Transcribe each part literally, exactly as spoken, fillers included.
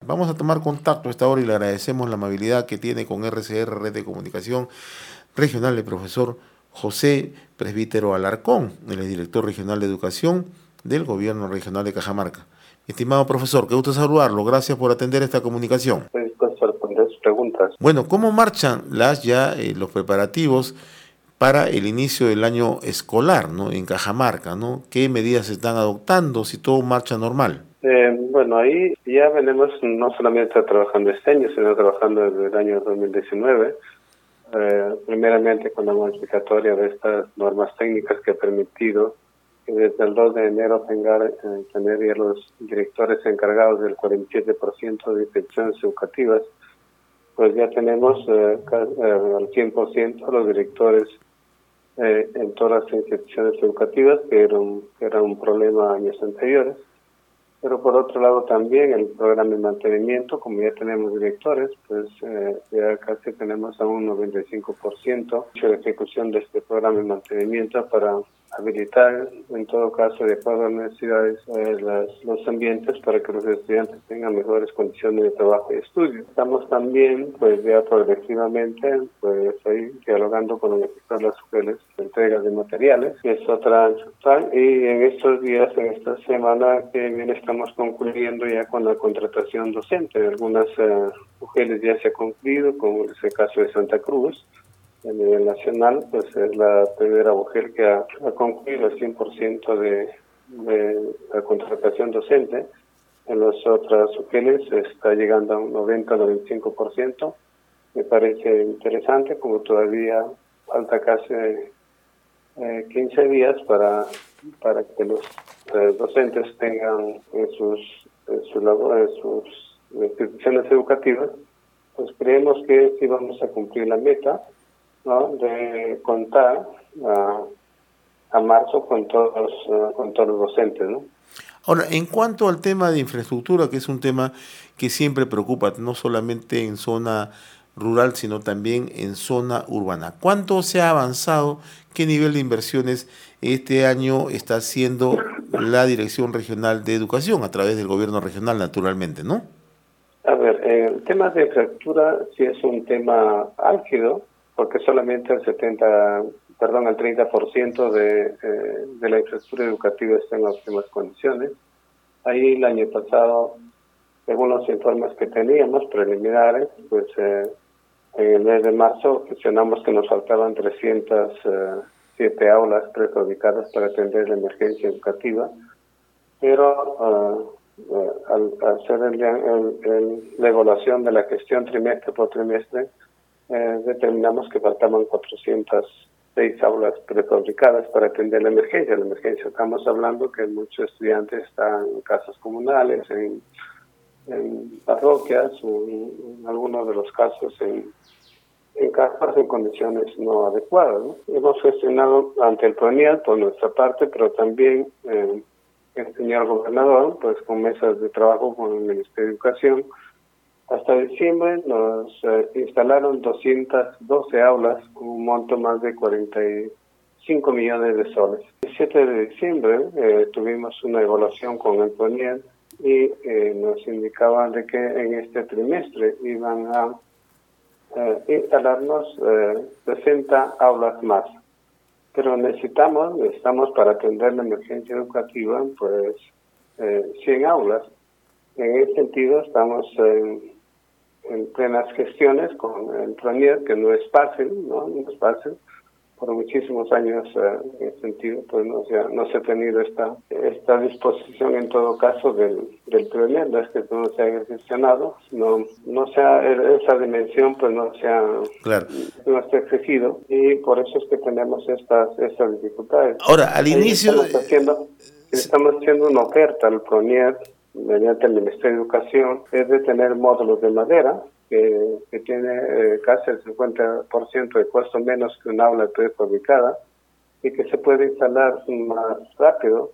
Vamos a tomar contacto a esta hora y le agradecemos la amabilidad que tiene con R C R, Red de Comunicación Regional, el profesor José Presbítero Alarcón, el director regional de educación del Gobierno Regional de Cajamarca. Estimado profesor, qué gusto saludarlo. Gracias por atender esta comunicación. Estoy dispuesto a responder sus preguntas. Bueno, ¿cómo marchan las ya eh, los preparativos para el inicio del año escolar, ¿no? En Cajamarca, ¿no? ¿Qué medidas se están adoptando? Si todo marcha normal. Eh, bueno, ahí ya venimos no solamente trabajando este año, sino trabajando desde el año dos mil diecinueve. Eh, primeramente con la modificatoria de estas normas técnicas que ha permitido que desde el dos de enero tenga, eh, tener ya los directores encargados del cuarenta y siete por ciento de inspecciones educativas. Pues ya tenemos eh, eh, al cien por ciento los directores eh, en todas las instituciones educativas, que era un, que era un problema años anteriores. Pero por otro lado también el programa de mantenimiento, como ya tenemos directores, pues eh, ya casi tenemos a un noventa y cinco por ciento de ejecución de este programa de mantenimiento para habilitar, en todo caso, de acuerdo a las necesidades, eh, las, los ambientes para que los estudiantes tengan mejores condiciones de trabajo y estudio. Estamos también, pues ya progresivamente, pues ahí dialogando con los directores de las escuelas de entrega de materiales, que es otra, y en estos días, en esta semana que viene, estamos concluyendo ya con la contratación docente. Algunas uh, mujeres ya se ha concluido, como es el caso de Santa Cruz. A nivel nacional, pues es la primera mujer que ha, ha concluido el cien por ciento de, de la contratación docente. En las otras mujeres está llegando a un noventa a noventa y cinco por ciento. Me parece interesante, como todavía falta casi eh, quince días para, para que los eh, docentes tengan en sus, en su labor, en sus instituciones educativas, pues creemos que sí vamos a cumplir la meta, ¿no?, de contar a, a marzo con todos uh, con todos los docentes, ¿no? Ahora, en cuanto al tema de infraestructura, que es un tema que siempre preocupa, no solamente en zona rural, sino también en zona urbana, ¿cuánto se ha avanzado? ¿Qué nivel de inversiones este año está haciendo la Dirección Regional de Educación a través del Gobierno Regional, naturalmente, ¿no? A ver, el tema de infraestructura sí es un tema álgido, porque solamente el setenta, perdón, el treinta por ciento de, eh, de la infraestructura educativa está en óptimas condiciones. Ahí el año pasado, según los informes que teníamos preliminares, pues eh, en el mes de marzo gestionamos que nos faltaban trescientas siete aulas prefabricadas para atender la emergencia educativa, pero uh, uh, al hacer el, el, el, la evaluación de la gestión trimestre por trimestre, Eh, determinamos que faltaban cuatrocientas seis aulas prefabricadas para atender la emergencia. La emergencia, estamos hablando que muchos estudiantes están en casas comunales, en, en parroquias, o en, en algunos de los casos en, en casas en condiciones no adecuadas, ¿no? Hemos gestionado ante el PRONIAT por nuestra parte, pero también eh, el señor gobernador, pues con mesas de trabajo con el Ministerio de Educación. Hasta diciembre nos eh, instalaron doscientas doce aulas con un monto más de cuarenta y cinco millones de soles. El siete de diciembre eh, tuvimos una evaluación con el PRONIAT y eh, nos indicaban de que en este trimestre iban a eh, instalarnos eh, sesenta aulas más. Pero necesitamos, necesitamos para atender la emergencia educativa, pues eh, cien aulas. En ese sentido estamos en en plenas gestiones con el PRONIAT, que no es fácil, ¿no? No es fácil. Por muchísimos años, eh, en ese sentido, pues no se ha, no se ha tenido esta esta disposición en todo caso del, del PRONIAT, no es que no se haya gestionado, no, no sea esa dimensión, pues no se ha, claro. no se ha exigido, y por eso es que tenemos estas, estas dificultades. Ahora, al Ahí inicio... Estamos haciendo, estamos haciendo una oferta al PRONIAT, mediante el Ministerio de Educación, es de tener módulos de madera que, que tiene eh, casi el cincuenta por ciento de costo menos que un aula prefabricada y que se puede instalar más rápido.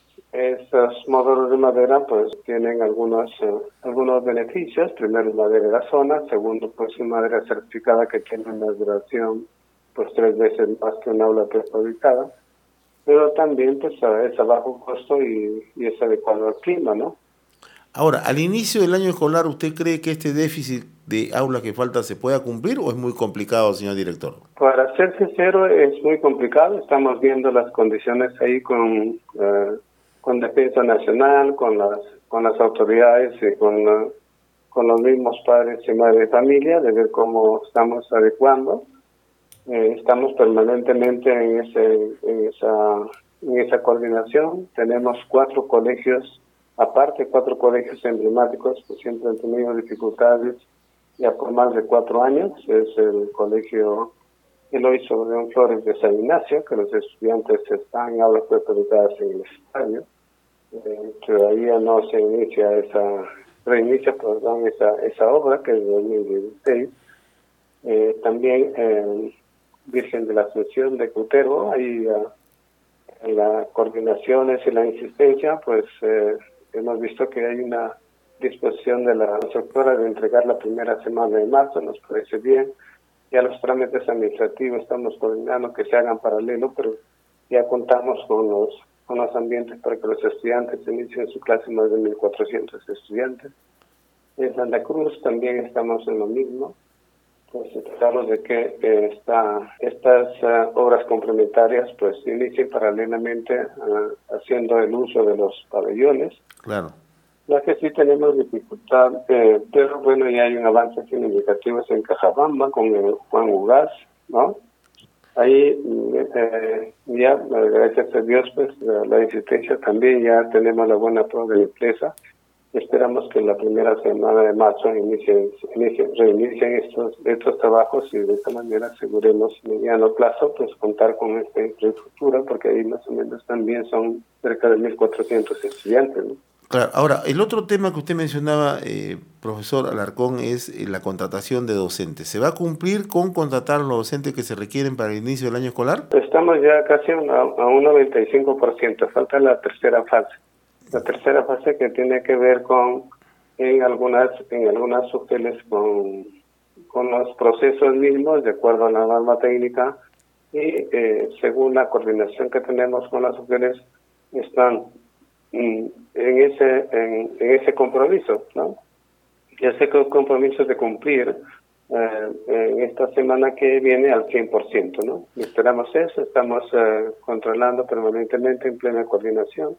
Esos módulos de madera pues tienen algunos eh, algunos beneficios. Primero, madera de la zona. Segundo, pues es madera certificada que tiene una duración pues tres veces más que un aula prefabricada. Pero también pues es a bajo costo y, y es adecuado al clima, ¿no? Ahora, al inicio del año escolar, ¿usted cree que este déficit de aulas que falta se pueda cumplir o es muy complicado, señor director? Para ser sincero, es muy complicado. Estamos viendo las condiciones ahí con, uh, con Defensa Nacional, con las, con las autoridades y con, uh, con los mismos padres y madres de familia, de ver cómo estamos adecuando. Eh, estamos permanentemente en, ese, en, esa, en esa coordinación. Tenemos cuatro colegios, aparte cuatro colegios emblemáticos que siempre han tenido dificultades ya por más de cuatro años. Es el colegio Eloy Sobrón Flores de San Ignacio, que los estudiantes están en aulas preparadas en el estadio. Eh, todavía no se inicia esa, reinicia perdón, esa, esa obra, que es de dos mil dieciséis. Eh, también eh, Virgen de la Asunción de Cutero, ahí uh, en las coordinaciones y la insistencia, pues eh, hemos visto que hay una disposición de la doctora de entregar la primera semana de marzo, nos parece bien. Ya los trámites administrativos estamos coordinando que se hagan paralelo, pero ya contamos con los con los ambientes para que los estudiantes inicien su clase, más de mil cuatrocientos estudiantes. En Santa Cruz también estamos en lo mismo. Pues tratamos de que eh, esta, estas uh, obras complementarias pues inicien paralelamente uh, haciendo el uso de los pabellones. Claro. Ya que sí tenemos dificultad, eh, pero bueno, ya hay un avance significativo en Cajabamba con el Juan Ugaz, ¿no? Ahí eh, ya, gracias a Dios, pues la, la insistencia también, ya tenemos la buena prueba de la empresa. Esperamos que la primera semana de marzo inicien, inicien, reinicien estos, estos trabajos y de esta manera aseguremos a mediano plazo pues contar con esta infraestructura, porque ahí más o menos también son cerca de mil cuatrocientos estudiantes, ¿no? Claro. Ahora, el otro tema que usted mencionaba, eh, profesor Alarcón, es eh, la contratación de docentes. ¿Se va a cumplir con contratar los docentes que se requieren para el inicio del año escolar? Estamos ya casi a, a un noventa y cinco por ciento, falta la tercera fase. La tercera fase que tiene que ver con, en algunas en algunas hoteles, con, con los procesos mismos, de acuerdo a la norma técnica, y eh, según la coordinación que tenemos con las hoteles, están mm, en ese en, en ese compromiso, ¿no? Y ese compromiso de cumplir eh, en esta semana que viene al cien por ciento, ¿no? Y esperamos eso, estamos eh, controlando permanentemente en plena coordinación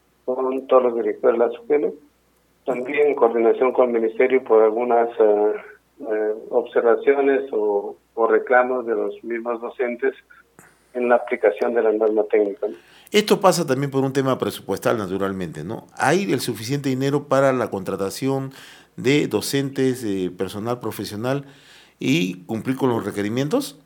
con todos los directores de las hoteles, también en coordinación con el Ministerio por algunas uh, uh, observaciones o, o reclamos de los mismos docentes en la aplicación de la norma técnica, ¿no? Esto pasa también por un tema presupuestal, naturalmente, ¿no? ¿Hay el suficiente dinero para la contratación de docentes, de personal profesional y cumplir con los requerimientos?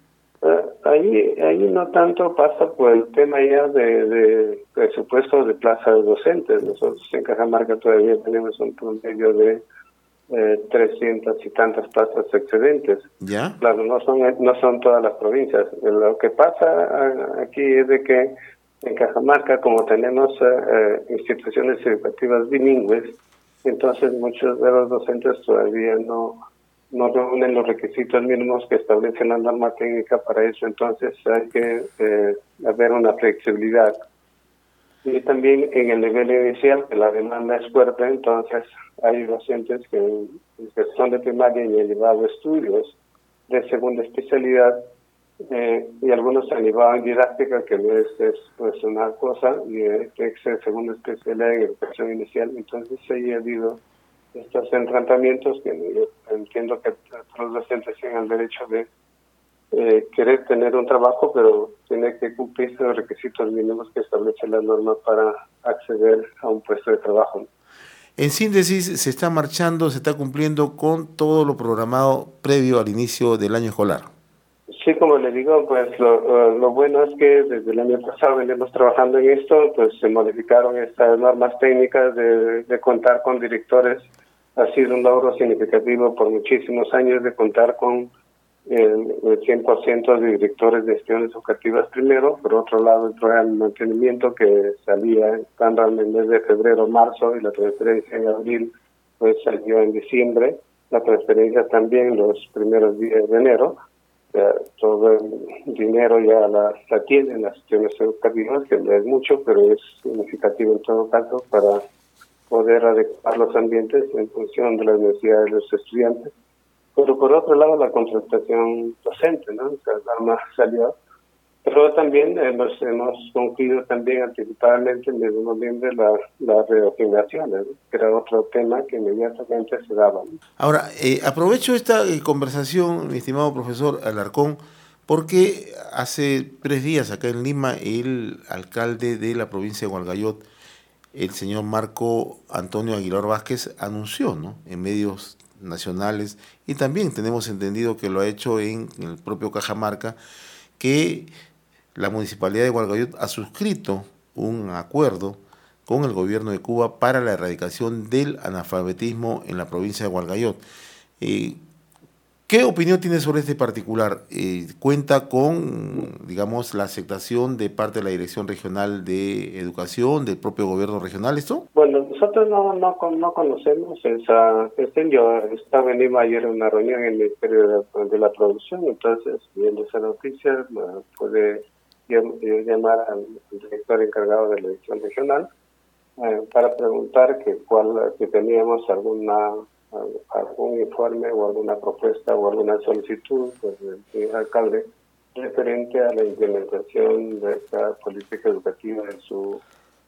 Ahí ahí no tanto pasa por el tema ya de, de presupuesto de plazas de docentes. Nosotros en Cajamarca todavía tenemos un promedio de eh, trescientas y tantas plazas excedentes. ¿Ya? Claro, no son no son todas las provincias. Lo que pasa aquí es de que en Cajamarca, como tenemos eh, instituciones educativas bilingües, entonces muchos de los docentes todavía no no reúnen los requisitos mínimos que establece la norma técnica para eso, entonces hay que eh, haber una flexibilidad. Y también en el nivel inicial, que la demanda es fuerte, entonces hay docentes que, que son de primaria y han llevado estudios de segunda especialidad, eh, y algunos han llevado en didáctica, que no es, es pues una cosa, y eh, es de segunda especialidad en educación inicial, entonces ahí ha habido estos tratamientos que yo entiendo que los docentes tienen el derecho de eh, querer tener un trabajo, pero tiene que cumplirse los requisitos mínimos que establece la norma para acceder a un puesto de trabajo. En síntesis, se está marchando, se está cumpliendo con todo lo programado previo al inicio del año escolar. Sí, como le digo, pues lo, lo bueno es que desde el año pasado venimos trabajando en esto, pues se modificaron estas normas técnicas de, de contar con directores. Ha sido un logro significativo por muchísimos años de contar con el, el cien por ciento de directores de gestiones educativas primero. Por otro lado, el programa de mantenimiento que salía estando en el mes de febrero, marzo, y la transferencia en abril, pues salió en diciembre. La transferencia también los primeros días de enero. Ya, todo el dinero ya la, la tienen las gestiones educativas, que no es mucho, pero es significativo en todo caso para poder adecuar los ambientes en función de las necesidades de los estudiantes. Pero por otro lado, la contratación docente, ¿no? O sea, la norma salió, pero también hemos, hemos concluido también anticipadamente en el mes de noviembre la, las reasignaciones, ¿no? Que era otro tema que inmediatamente se daba, ¿no? Ahora, eh, aprovecho esta eh, conversación, mi estimado profesor Alarcón, porque hace tres días acá en Lima el alcalde de la provincia de Hualgayoc, el señor Marco Antonio Aguilar Vázquez, anunció, ¿no?, en medios nacionales, y también tenemos entendido que lo ha hecho en, en el propio Cajamarca, que la Municipalidad de Hualgayoc ha suscrito un acuerdo con el gobierno de Cuba para la erradicación del analfabetismo en la provincia de Hualgayoc. Eh, ¿Qué opinión tiene sobre este particular? Eh, ¿Cuenta con, digamos, la aceptación de parte de la Dirección Regional de Educación, del propio gobierno regional, esto? Bueno, nosotros no no, no conocemos esa cuestión. Yo estaba en Lima ayer en una reunión en el Ministerio de la, de la Producción, entonces, viendo esa noticia, bueno, puede llamar al director encargado de la Dirección Regional eh, para preguntar que cuál que teníamos alguna algún informe o alguna propuesta o alguna solicitud pues, del señor alcalde referente a la implementación de esta política educativa en su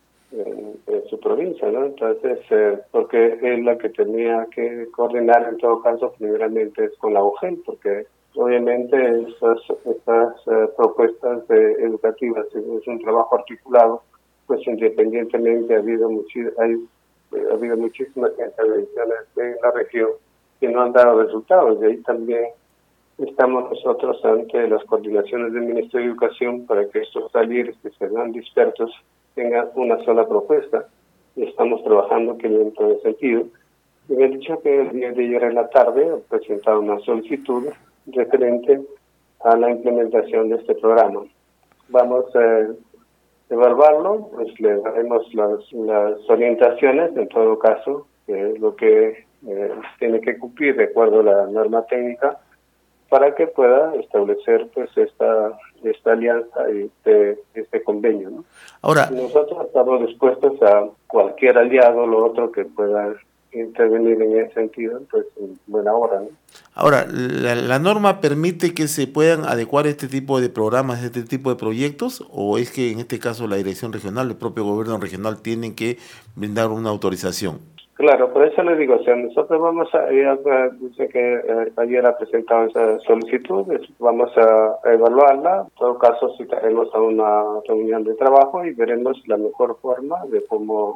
en, en su provincia, ¿no? Entonces, eh, porque es la que tenía que coordinar en todo caso primeramente es con la U G E L, porque obviamente estas, estas uh, propuestas de, educativas es un trabajo articulado, pues independientemente ha habido muchi hay ha habido muchísimas intervenciones en la región que no han dado resultados, y ahí también estamos nosotros ante las coordinaciones del Ministerio de Educación para que estos talleres que se dan dispersos tengan una sola propuesta, y estamos trabajando que en todo ese sentido. Y me han dicho que el día de ayer en la tarde he presentado una solicitud referente a la implementación de este programa. Vamos a evaluarlo, pues le daremos las, las orientaciones, en todo caso, que es lo que eh, tiene que cumplir de acuerdo a la norma técnica, para que pueda establecer pues esta esta alianza y este, este convenio, ¿no? Ahora, nosotros estamos dispuestos a cualquier aliado, lo otro que pueda intervenir en ese sentido, pues en buena hora, ¿no? Ahora, ¿la, la norma permite que se puedan adecuar este tipo de programas, este tipo de proyectos, o es que en este caso la dirección regional, el propio gobierno regional tienen que brindar una autorización? Claro, por eso le digo, o sea, nosotros vamos a, dice que eh, ayer ha presentado esa solicitud, vamos a, a evaluarla, en todo caso citaremos a una reunión de trabajo y veremos la mejor forma de cómo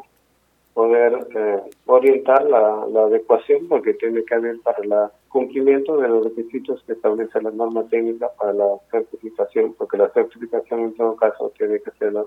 poder eh, orientar la, la adecuación, porque tiene que haber para el cumplimiento de los requisitos que establece la norma técnica para la certificación, porque la certificación en todo caso tiene que ser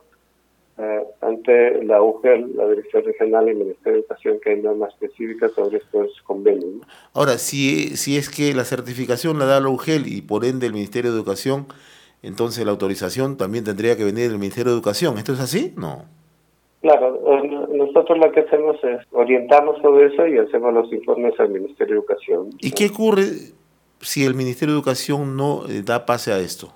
eh, ante la U G E L, la Dirección Regional y el Ministerio de Educación, que hay normas específicas sobre estos convenios, ¿no? Ahora, si, si es que la certificación la da la U G E L y por ende el Ministerio de Educación, entonces la autorización también tendría que venir del Ministerio de Educación. ¿Esto es así? No. Claro, nosotros lo que hacemos es orientarnos sobre eso y hacemos los informes al Ministerio de Educación. ¿Y qué ocurre si el Ministerio de Educación no eh, da pase a esto?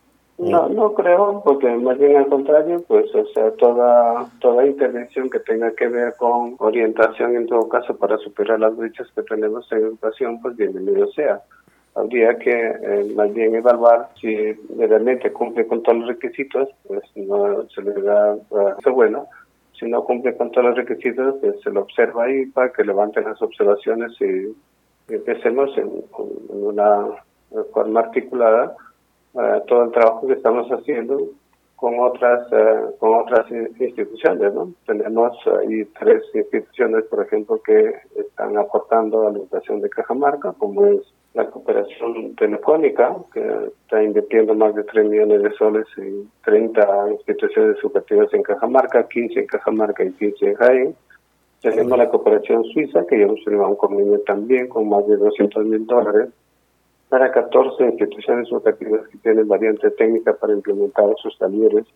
No, no creo, porque más bien al contrario, pues, o sea, toda toda intervención que tenga que ver con orientación, en todo caso, para superar las brechas que tenemos en educación, pues bienvenido sea. Habría que eh, más bien evaluar si realmente cumple con todos los requisitos, pues no se le da eso uh, bueno. Si no cumple con todos los requisitos, pues se lo observa ahí para que levanten las observaciones y empecemos en, en una forma articulada uh, todo el trabajo que estamos haciendo con otras uh, con otras instituciones, ¿no? Tenemos ahí uh, tres instituciones, por ejemplo, que están aportando a la educación de Cajamarca, como es la Cooperación Telefónica, que está invirtiendo más de tres millones de soles en treinta instituciones educativas en Cajamarca, quince en Cajamarca y quince en Jaén. Tenemos la Cooperación Suiza, que ya hemos firmado un convenio también con más de doscientos mil dólares para catorce instituciones educativas que tienen variante técnica para implementar sus talleres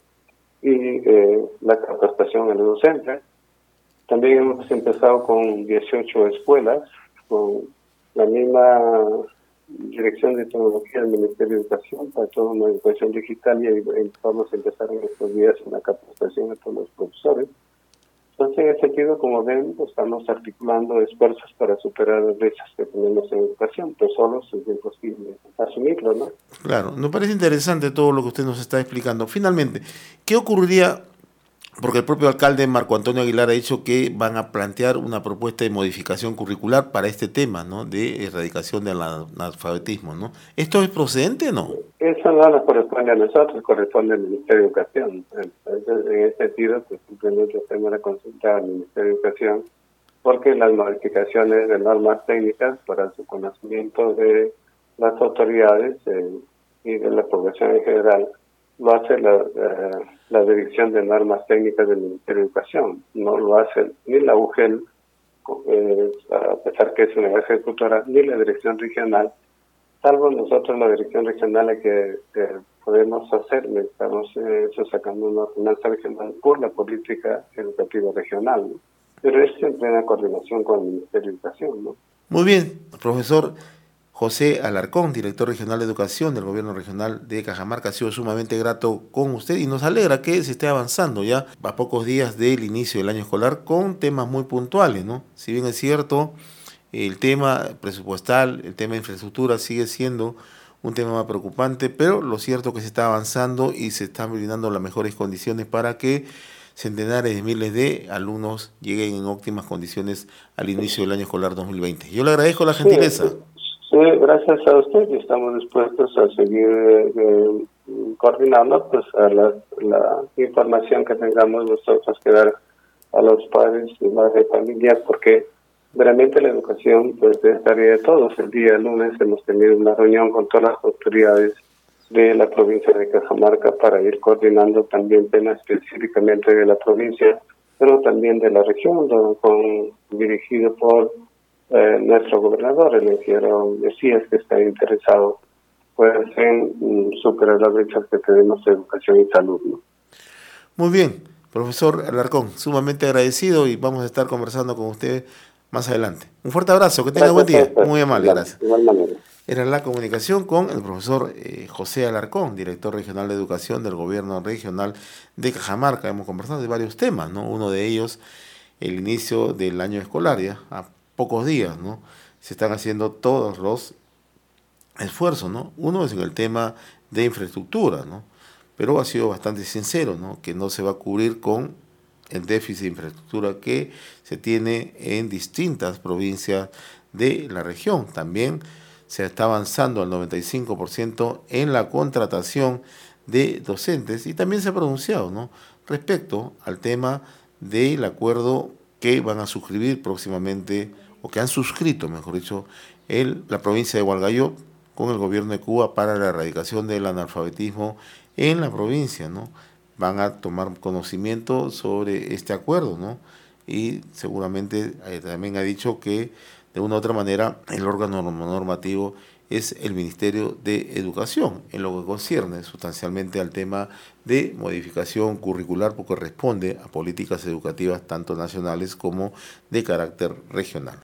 y eh, la capacitación a los docentes. También hemos empezado con dieciocho escuelas, con la misma Dirección de Tecnología del Ministerio de Educación para toda una educación digital, y vamos a empezar en estos días una capacitación a todos los profesores. Entonces, en ese sentido, como ven, pues, estamos articulando esfuerzos para superar las brechas que tenemos en educación, pues solos es imposible asumirlo, ¿no? Claro, nos parece interesante todo lo que usted nos está explicando. Finalmente, ¿qué ocurriría? Porque el propio alcalde Marco Antonio Aguilar ha dicho que van a plantear una propuesta de modificación curricular para este tema, ¿no? De erradicación del analfabetismo, ¿no? ¿Esto es procedente o no? Eso no nos corresponde a nosotros, corresponde al Ministerio de Educación. Entonces, en ese sentido, pues simplemente hacemos la consulta al Ministerio de Educación, porque las modificaciones de normas técnicas para su conocimiento de las autoridades eh, y de la población en general lo hace la, eh, la Dirección de Normas Técnicas del Ministerio de Educación, no lo hace ni la U G E L, eh, a pesar que es una ejecutora, ni la Dirección Regional, salvo nosotros la Dirección Regional la que eh, podemos hacer, estamos eh, eso sacando una ordenanza regional por la política educativa regional, ¿no? Pero es en plena coordinación con el Ministerio de Educación, ¿no? Muy bien, profesor José Alarcón, director regional de educación del gobierno regional de Cajamarca, ha sido sumamente grato con usted y nos alegra que se esté avanzando ya a pocos días del inicio del año escolar con temas muy puntuales, ¿no? Si bien es cierto, el tema presupuestal, el tema de infraestructura sigue siendo un tema más preocupante, pero lo cierto es que se está avanzando y se están brindando las mejores condiciones para que centenares de miles de alumnos lleguen en óptimas condiciones al inicio del año escolar dos mil veinte. Yo le agradezco la gentileza. Sí, sí, gracias a usted y estamos dispuestos a seguir eh, coordinando pues a la, la información que tengamos nosotros que dar a los padres y madres de familia, porque realmente la educación pues es tarea de todos. El día lunes hemos tenido una reunión con todas las autoridades de la provincia de Cajamarca para ir coordinando también temas específicamente de la provincia, pero también de la región, con, dirigido por eh, nuestro gobernador, el ingeniero Mesías, que está interesado pues en um, superar las brechas que tenemos de educación y salud, ¿no? Muy bien, profesor Alarcón, sumamente agradecido y vamos a estar conversando con usted más adelante. Un fuerte abrazo, que tenga Gracias, buen día. Muy amable, gracias. De igual manera. Era la comunicación con el profesor eh, José Alarcón, director regional de educación del gobierno regional de Cajamarca. Hemos conversado de varios temas, ¿no? Uno de ellos, el inicio del año escolar, ya a pocos días, ¿no? Se están haciendo todos los esfuerzos, ¿no? Uno es en el tema de infraestructura, ¿no? Pero ha sido bastante sincero, ¿no? Que no se va a cubrir con el déficit de infraestructura que se tiene en distintas provincias de la región. También se está avanzando al noventa y cinco por ciento en la contratación de docentes y también se ha pronunciado, ¿no? Respecto al tema del acuerdo que van a suscribir próximamente, o que han suscrito, mejor dicho, el, la provincia de Hualgayoc con el gobierno de Cuba para la erradicación del analfabetismo en la provincia, ¿no? Van a tomar conocimiento sobre este acuerdo, ¿no? Y seguramente eh, también ha dicho que de una u otra manera el órgano normativo es el Ministerio de Educación, en lo que concierne sustancialmente al tema de modificación curricular, porque responde a políticas educativas tanto nacionales como de carácter regional.